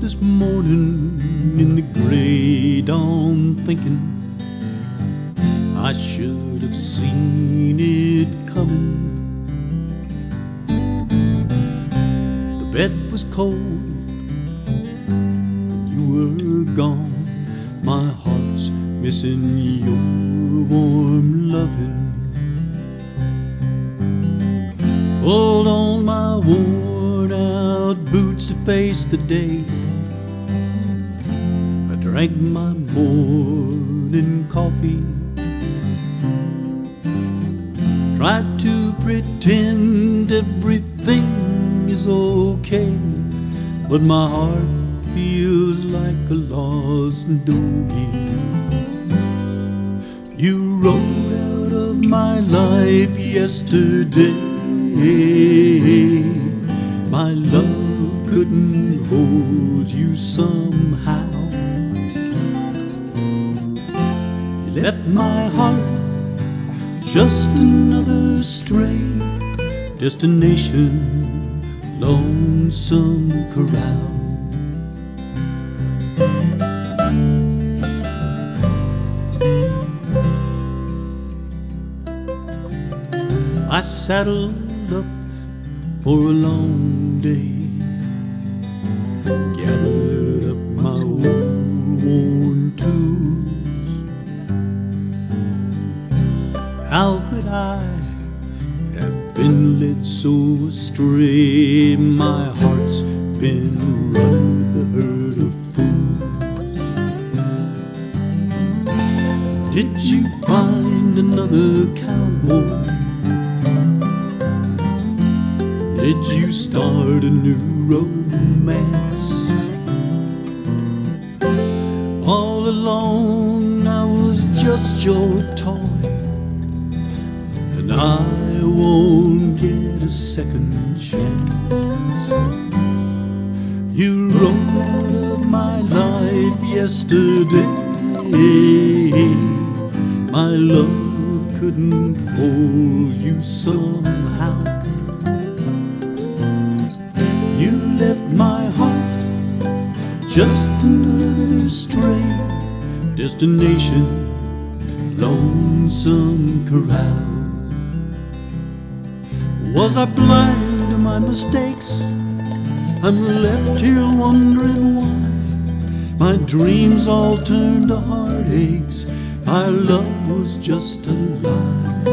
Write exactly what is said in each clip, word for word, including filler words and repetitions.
this morning in the gray dawn thinking I should have seen it coming. The bed was cold and you were gone. My heart's missing your warm loving. Pulled on my worn out boots to face the day. I drank my morning coffee, tried to pretend everything is okay, but my heart feels like a lost doggy. You rode out of my life yesterday. My love couldn't hold you somehow. You left my heart just another stray destination, Lonesome Corral. I saddled up for a long day, gathered up my old worn tools. How could I have been led so astray? My heart's been running with a herd of fools. Did you find another cowboy? Did you start a new romance? All along I was just your toy, and I won't get a second chance. You rode out of my life yesterday. My love couldn't hold you somehow. You left my heart just another stray destination, Lonesome Corral. Was I blind to my mistakes? I'm left here wondering why my dreams all turned to heartaches. Our love was just a lie,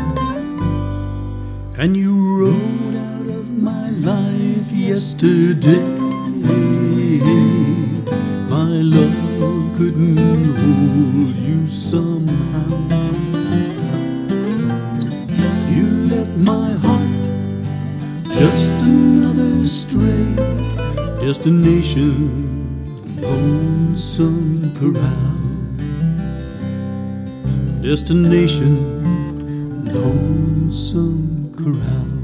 and you rode out of my life yesterday. My love couldn't hold you somehow. You left my heart just another stray destination, Lonesome Corral. Destination, Lonesome Corral.